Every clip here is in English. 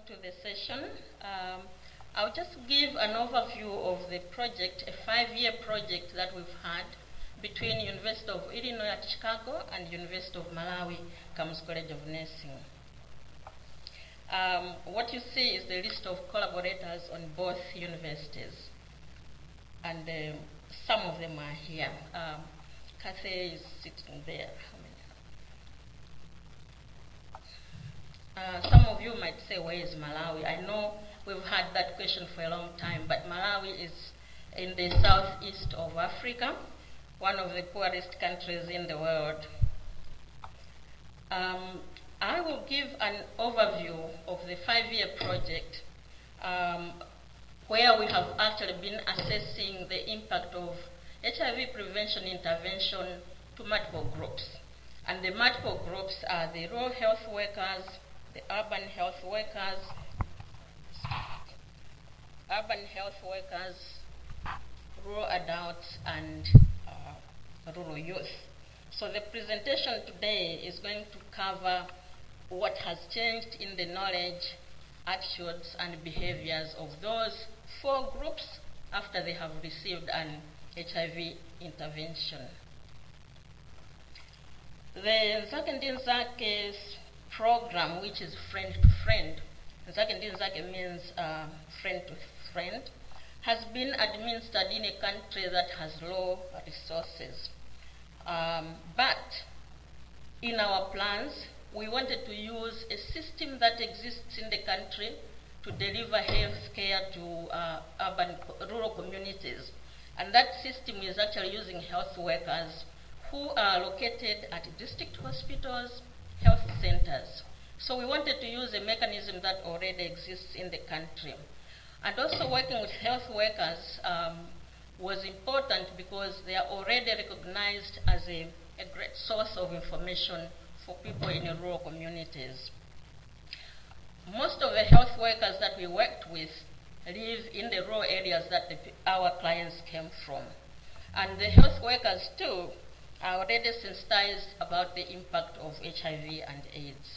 to the session. I'll just give an overview of the project, a 5-year project that we've had between University of Illinois at Chicago and University of Malawi, Kamuzu College of Nursing. What you see is the list of collaborators on both universities. And some of them are here. Cathay is sitting there. Some of you might say, where is Malawi? I know we've had that question for a long time, but Malawi is in the southeast of Africa, one of the poorest countries in the world. I will give an overview of the 5-year project where we have actually been assessing the impact of HIV prevention intervention to multiple groups. And the multiple groups are the rural health workers, the urban health workers, rural adults, and rural youth. So the presentation today is going to cover what has changed in the knowledge, attitudes, and behaviors of those 4 groups after they have received an HIV intervention. The Nzake ndi Nzake program, which is friend to friend, Nzake ndi Nzake means friend to friend, has been administered in a country that has low resources. But in our plans, we wanted to use a system that exists in the country to deliver health care to rural communities. And that system is actually using health workers who are located at district hospitals, health centers. So we wanted to use a mechanism that already exists in the country. And also working with health workers was important because they are already recognized as a great source of information for people in rural communities. Most of the health workers that we worked with live in the rural areas that our clients came from. And the health workers too are already sensitized about the impact of HIV and AIDS.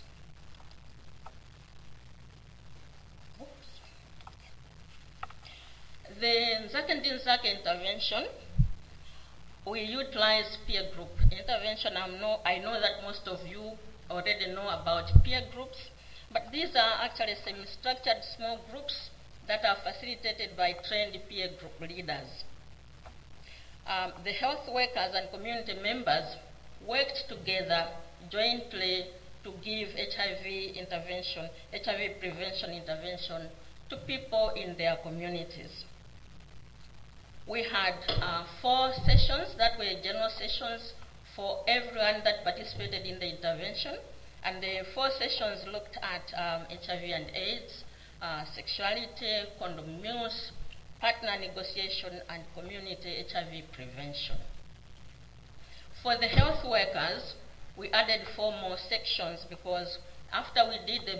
The Nzake ndi Nzake intervention, we utilize peer group intervention. I know that most of you already know about peer groups, but these are actually semi-structured small groups that are facilitated by trained peer group leaders. The health workers and community members worked together jointly to give HIV prevention intervention to people in their communities. We had 4 sessions that were general sessions for everyone that participated in the intervention. And the 4 sessions looked at HIV and AIDS, sexuality, condom use, partner negotiation, and community HIV prevention. For the health workers, we added 4 more sections because after we did the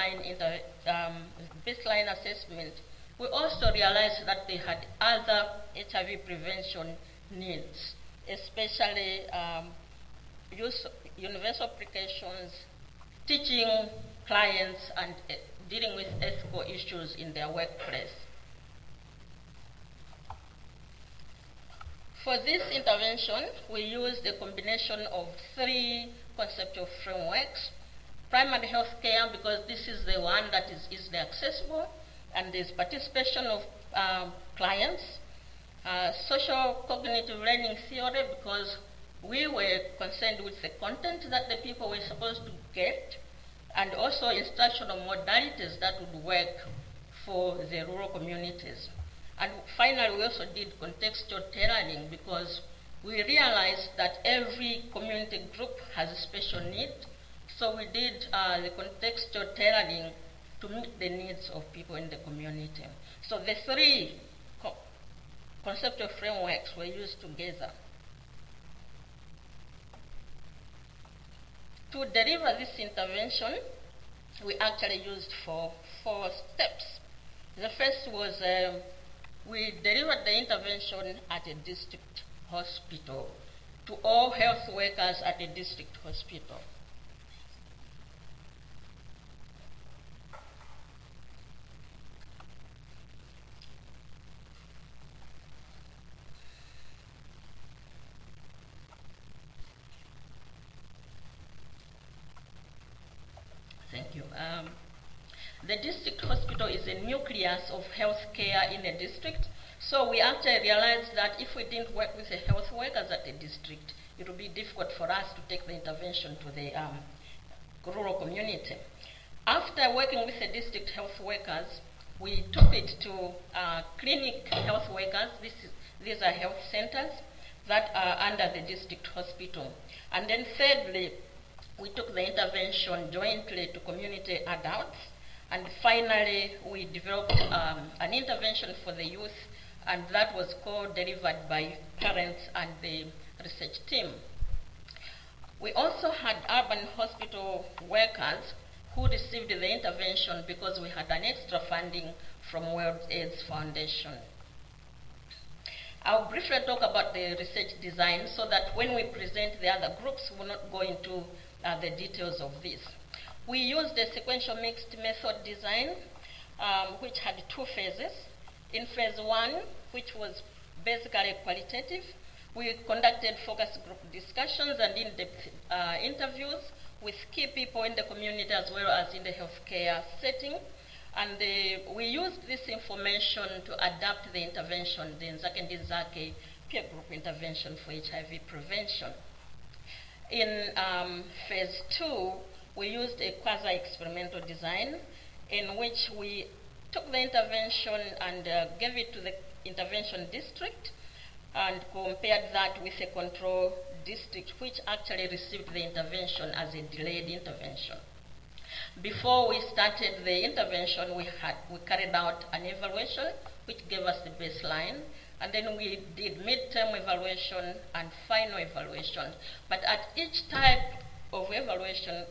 baseline assessment, we also realized that they had other HIV prevention needs, especially universal precautions, teaching clients, and dealing with ethical issues in their workplace. For this intervention, we used a combination of 3 conceptual frameworks. Primary health care, because this is the one that is easily accessible, and there's participation of clients. Social cognitive learning theory, because we were concerned with the content that the people were supposed to get, and also instructional modalities that would work for the rural communities. And finally, we also did contextual tailoring because we realized that every community group has a special need. So we did the contextual tailoring to meet the needs of people in the community. So the 3 conceptual frameworks were used together. To deliver this intervention, we actually used 4 steps. The first was we delivered the intervention at a district hospital to all health workers at a district hospital. you. The district hospital is a nucleus of healthcare in a district. So we actually realized that if we didn't work with the health workers at the district, it would be difficult for us to take the intervention to the rural community. After working with the district health workers, we took it to clinic health workers. These are health centers that are under the district hospital. And then thirdly, we took the intervention jointly to community adults. And finally, we developed an intervention for the youth, and that was co-delivered by parents and the research team. We also had urban hospital workers who received the intervention because we had an extra funding from World AIDS Foundation. I'll briefly talk about the research design so that when we present the other groups, we'll not go into the details of this. We used a sequential mixed method design, which had two phases. In phase one, which was basically qualitative, we conducted focus group discussions and in-depth interviews with key people in the community as well as in the healthcare setting. And we used this information to adapt the intervention, the Nzake Ndi Nzake peer group intervention for HIV prevention. In phase two, we used a quasi-experimental design in which we took the intervention and gave it to the intervention district and compared that with a control district which actually received the intervention as a delayed intervention. Before we started the intervention, we carried out an evaluation which gave us the baseline, and then we did midterm evaluation and final evaluation. But at each time of evaluation,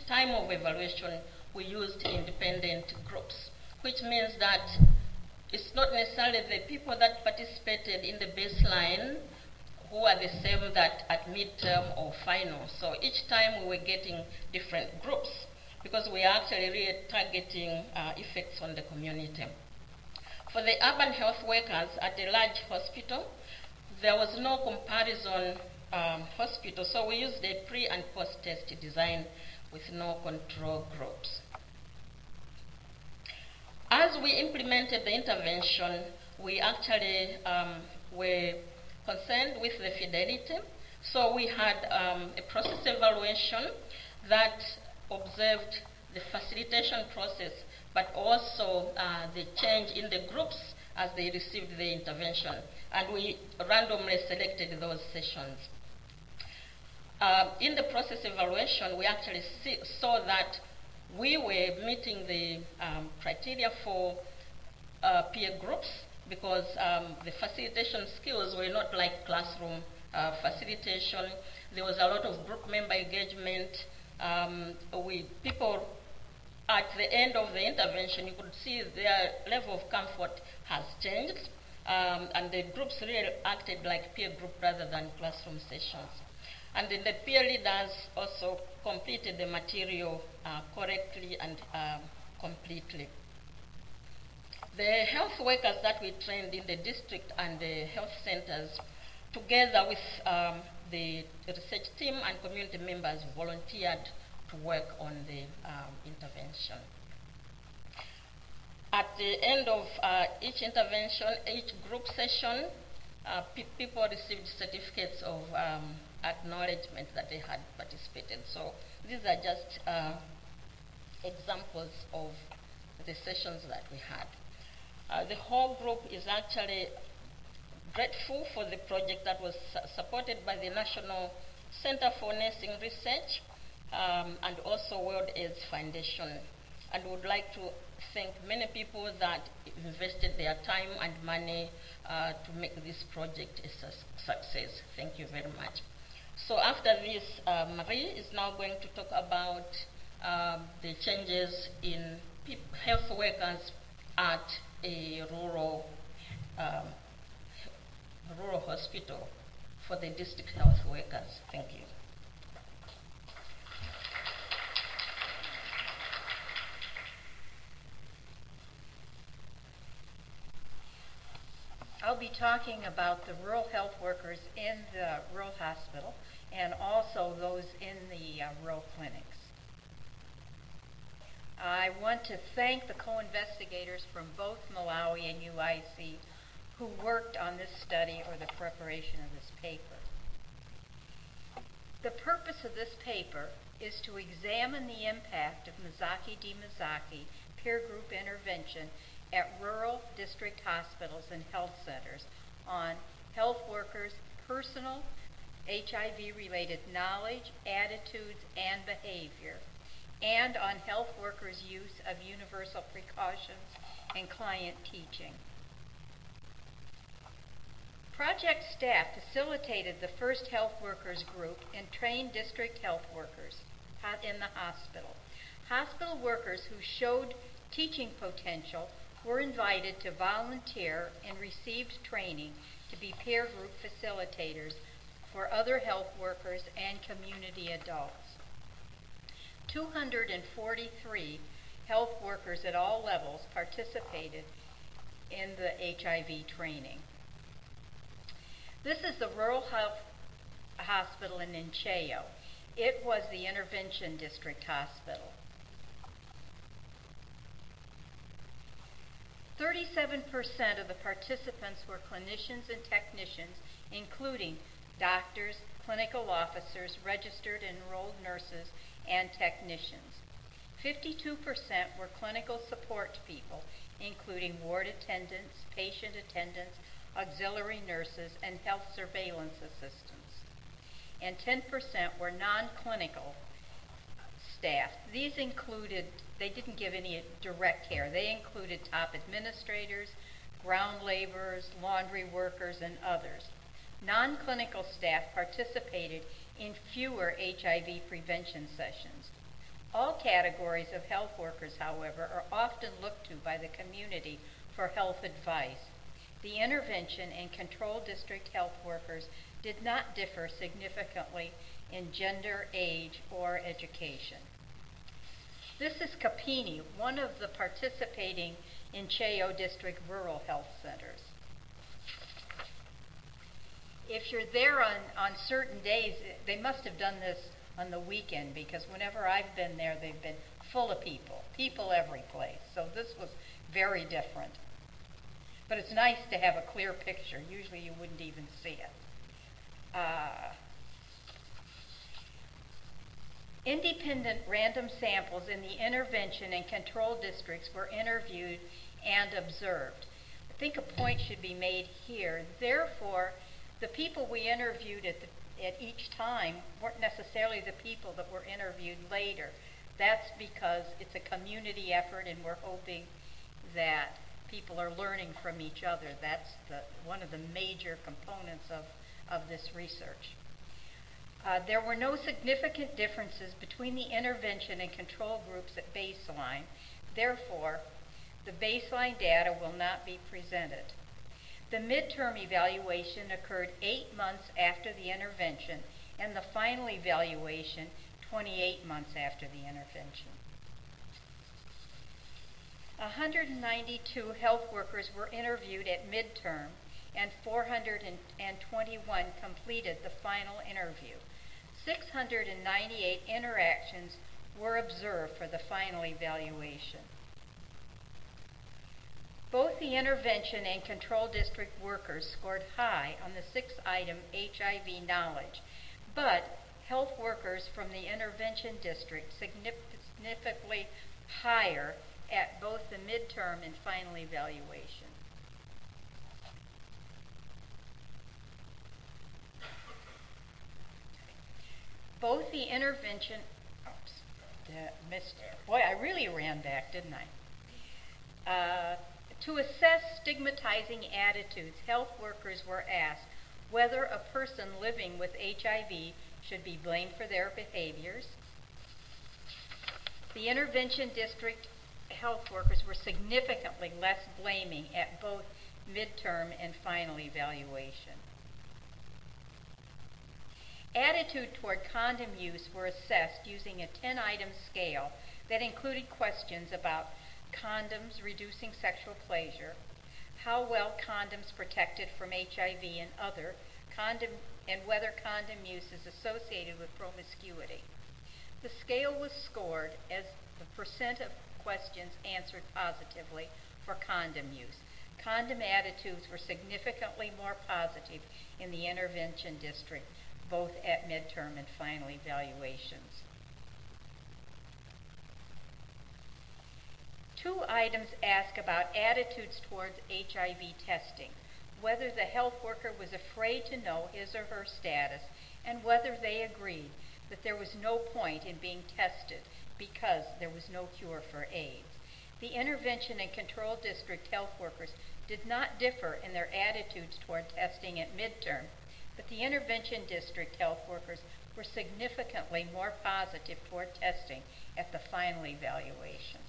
we used independent groups, which means that it's not necessarily the people that participated in the baseline who are the same that at midterm or final. So each time we were getting different groups because we are actually really targeting effects on the community. For the urban health workers at a large hospital, there was no comparison hospital, so we used a pre and post-test design with no control groups. As we implemented the intervention, we actually were concerned with the fidelity. So we had a process evaluation that observed the facilitation process, but also the change in the groups as they received the intervention. And we randomly selected those sessions. In the process evaluation, we actually saw that we were meeting the criteria for peer groups because the facilitation skills were not like classroom facilitation. There was a lot of group member engagement. People at the end of the intervention, you could see their level of comfort has changed, and the groups really acted like peer group rather than classroom sessions. And then the peer leaders also completed the material correctly and completely. The health workers that we trained in the district and the health centers, together with the research team and community members, volunteered to work on the intervention. At the end of each intervention, each group session, people received certificates of acknowledgement that they had participated. So these are just examples of the sessions that we had. The whole group is actually grateful for the project that was supported by the National Center for Nursing Research and also World AIDS Foundation. And would like to thank many people that invested their time and money to make this project a success. Thank you very much. So after this, Marie is now going to talk about the changes in health workers at a rural hospital for the district health workers. Thank you. I'll be talking about the rural health workers in the rural hospital and also those in the rural clinics. I want to thank the co-investigators from both Malawi and UIC who worked on this study or the preparation of this paper. The purpose of this paper is to examine the impact of Mizaki D. Mizaki peer group intervention at rural district hospitals and health centers on health workers' personal HIV-related knowledge, attitudes, and behavior, and on health workers' use of universal precautions and client teaching. Project staff facilitated the first health workers group and trained district health workers in the hospital. Hospital workers who showed teaching potential were invited to volunteer and received training to be peer group facilitators for other health workers and community adults. 243 health workers at all levels participated in the HIV training. This is the Rural Health Hospital in Ncheo. It was the intervention district hospital. 37% of the participants were clinicians and technicians, including doctors, clinical officers, registered and enrolled nurses, and technicians. 52% were clinical support people, including ward attendants, patient attendants, auxiliary nurses, and health surveillance assistants. And 10% were non-clinical staff. These included, they didn't give any direct care. They included top administrators, ground laborers, laundry workers, and others. Non-clinical staff participated in fewer HIV prevention sessions. All categories of health workers, however, are often looked to by the community for health advice. The intervention and control district health workers did not differ significantly in gender, age, or education. This is Kapini, one of the participating Ncheo District rural health centers. If you're there on certain days, they must have done this on the weekend, because whenever I've been there, they've been full of people every place. So this was very different. But it's nice to have a clear picture. Usually you wouldn't even see it. Independent random samples in the intervention and control districts were interviewed and observed. I think a point should be made here. Therefore, the people we interviewed at each time weren't necessarily the people that were interviewed later. That's because it's a community effort, and we're hoping that people are learning from each other. That's one of the major components of this research. There were no significant differences between the intervention and control groups at baseline. Therefore, the baseline data will not be presented. The midterm evaluation occurred 8 months after the intervention, and the final evaluation 28 months after the intervention. 192 health workers were interviewed at midterm, and 421 completed the final interview. 698 interactions were observed for the final evaluation. Both the intervention and control district workers scored high on the 6-item HIV knowledge, but health workers from the intervention district significantly higher at both the midterm and final evaluation. Both the intervention, boy, I really ran back, didn't I? To assess stigmatizing attitudes, health workers were asked whether a person living with HIV should be blamed for their behaviors. The intervention district health workers were significantly less blaming at both midterm and final evaluation. Attitude toward condom use were assessed using a 10-item scale that included questions about condoms reducing sexual pleasure, how well condoms protected from HIV and other and whether condom use is associated with promiscuity. The scale was scored as the percent of questions answered positively for condom use. Condom attitudes were significantly more positive in the intervention district, both at midterm and final evaluations. 2 items ask about attitudes towards HIV testing, whether the health worker was afraid to know his or her status, and whether they agreed that there was no point in being tested because there was no cure for AIDS. The intervention and control district health workers did not differ in their attitudes toward testing at midterm, but the intervention district health workers were significantly more positive toward testing at the final evaluation.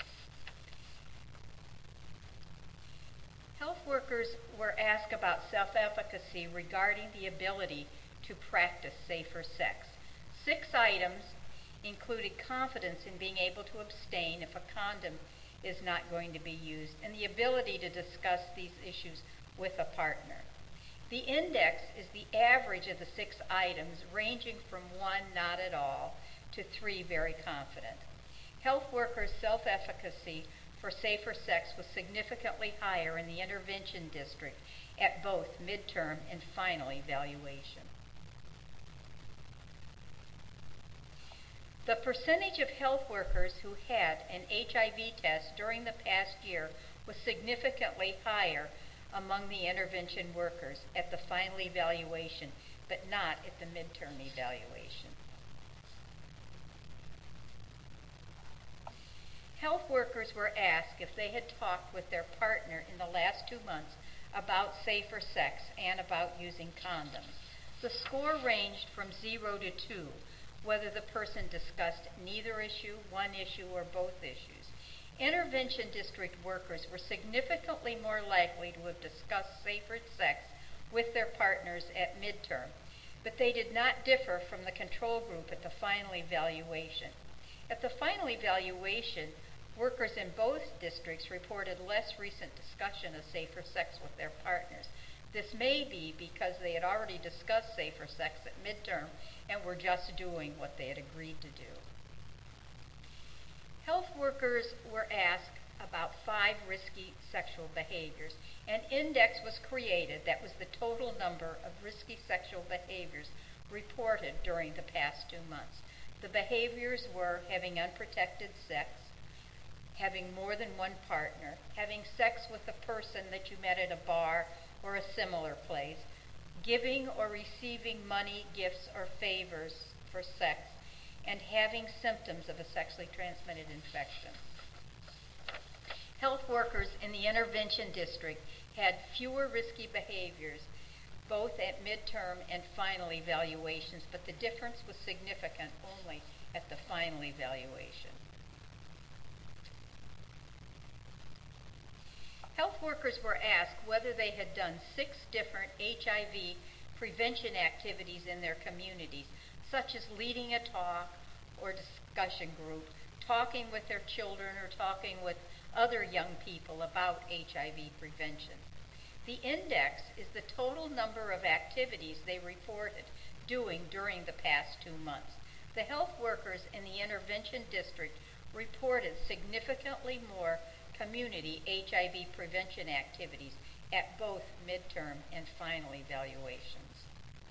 Health workers were asked about self-efficacy regarding the ability to practice safer sex. 6 items included confidence in being able to abstain if a condom is not going to be used, and the ability to discuss these issues with a partner. The index is the average of the 6 items, ranging from 1, not at all, to 3, very confident. Health workers' self-efficacy for safer sex was significantly higher in the intervention district at both midterm and final evaluation. The percentage of health workers who had an HIV test during the past year was significantly higher among the intervention workers at the final evaluation, but not at the midterm evaluation. Health workers were asked if they had talked with their partner in the last 2 months about safer sex and about using condoms. The score ranged from 0 to 2, whether the person discussed neither issue, one issue, or both issues. Intervention district workers were significantly more likely to have discussed safer sex with their partners at midterm, but they did not differ from the control group at the final evaluation. At the final evaluation, workers in both districts reported less recent discussion of safer sex with their partners. This may be because they had already discussed safer sex at midterm and were just doing what they had agreed to do. Health workers were asked about 5 risky sexual behaviors. An index was created that was the total number of risky sexual behaviors reported during the past 2 months. The behaviors were having unprotected sex, having more than one partner, having sex with a person that you met at a bar or a similar place, giving or receiving money, gifts, or favors for sex, and having symptoms of a sexually transmitted infection. Health workers in the intervention district had fewer risky behaviors, both at midterm and final evaluations, but the difference was significant only at the final evaluation. Health workers were asked whether they had done 6 different HIV prevention activities in their communities, such as leading a talk or discussion group, talking with their children, or talking with other young people about HIV prevention. The index is the total number of activities they reported doing during the past 2 months. The health workers in the intervention district reported significantly more community HIV prevention activities at both midterm and final evaluations.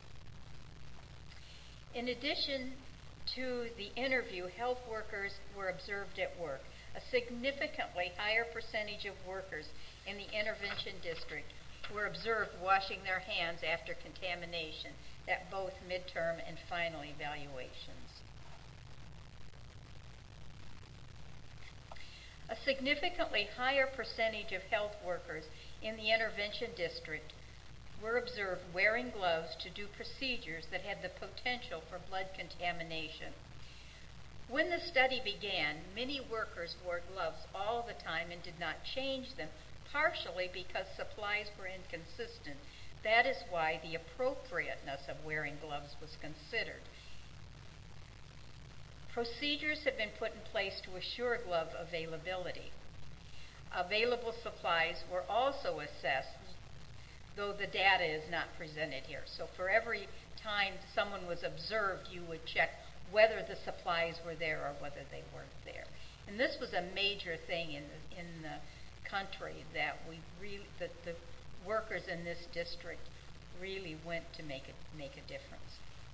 In addition to the interview, health workers were observed at work. A significantly higher percentage of workers in the intervention district were observed washing their hands after contamination at both midterm and final evaluations. A significantly higher percentage of health workers in the intervention district were observed wearing gloves to do procedures that had the potential for blood contamination. When the study began, many workers wore gloves all the time and did not change them, partially because supplies were inconsistent. That is why the appropriateness of wearing gloves was considered. Procedures have been put in place to assure glove availability. Available supplies were also assessed, though the data is not presented here. So for every time someone was observed, you would check whether the supplies were there or whether they weren't there. And this was a major thing in the country that that the workers in this district really went to make a difference.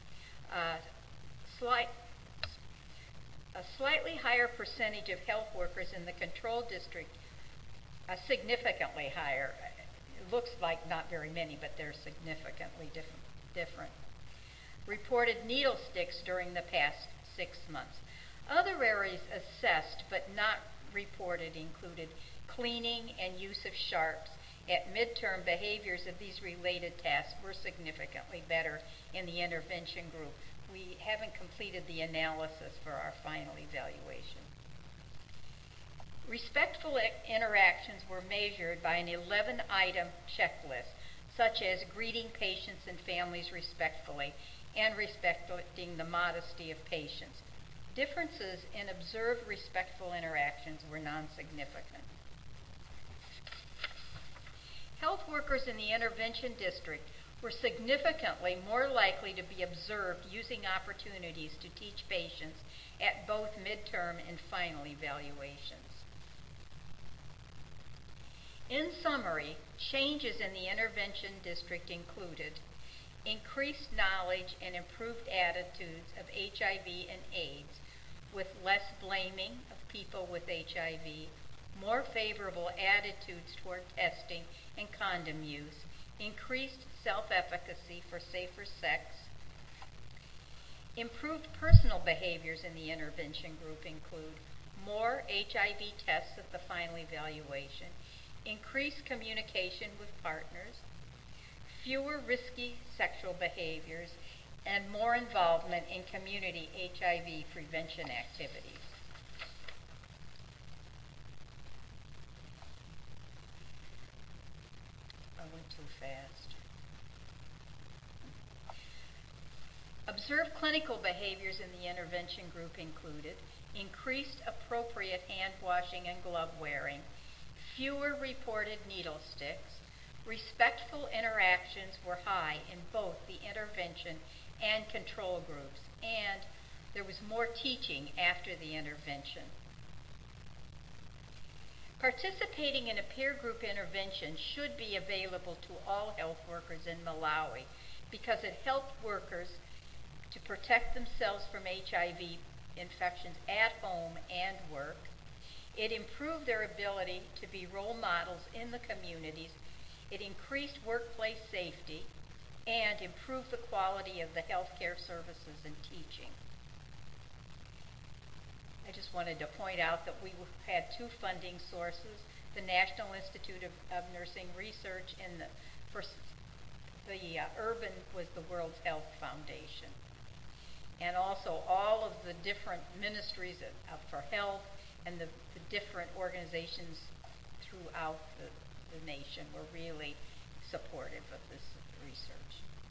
A slightly higher percentage of health workers in the control district, significantly higher. It looks like not very many, but they're significantly different. Reported needle sticks during the past 6 months. Other areas assessed but not reported included cleaning and use of sharps. At midterm, behaviors of these related tasks were significantly better in the intervention group. We haven't completed the analysis for our final evaluation. Respectful interactions were measured by an 11-item checklist, such as greeting patients and families respectfully and respecting the modesty of patients. Differences in observed respectful interactions were non-significant. Health workers in the intervention district were significantly more likely to be observed using opportunities to teach patients at both midterm and final evaluations. In summary, changes in the intervention district included increased knowledge and improved attitudes of HIV and AIDS, with less blaming of people with HIV, more favorable attitudes toward testing and condom use, increased self-efficacy for safer sex. Improved personal behaviors in the intervention group include more HIV tests at the final evaluation, increased communication with partners, fewer risky sexual behaviors, and more involvement in community HIV prevention activities. I went too fast. Observed clinical behaviors in the intervention group included increased appropriate hand washing and glove wearing, fewer reported needle sticks, respectful interactions were high in both the intervention and control groups, and there was more teaching after the intervention. Participating in a peer group intervention should be available to all health workers in Malawi because it helped workers to protect themselves from HIV infections at home and work. It improved their ability to be role models in the communities. It increased workplace safety and improved the quality of the healthcare services and teaching. I just wanted to point out that we had 2 funding sources, the National Institute of Nursing Research and the Urban was the World Health Foundation. And also all of the different ministries for health and the different organizations throughout the nation were really supportive of this research.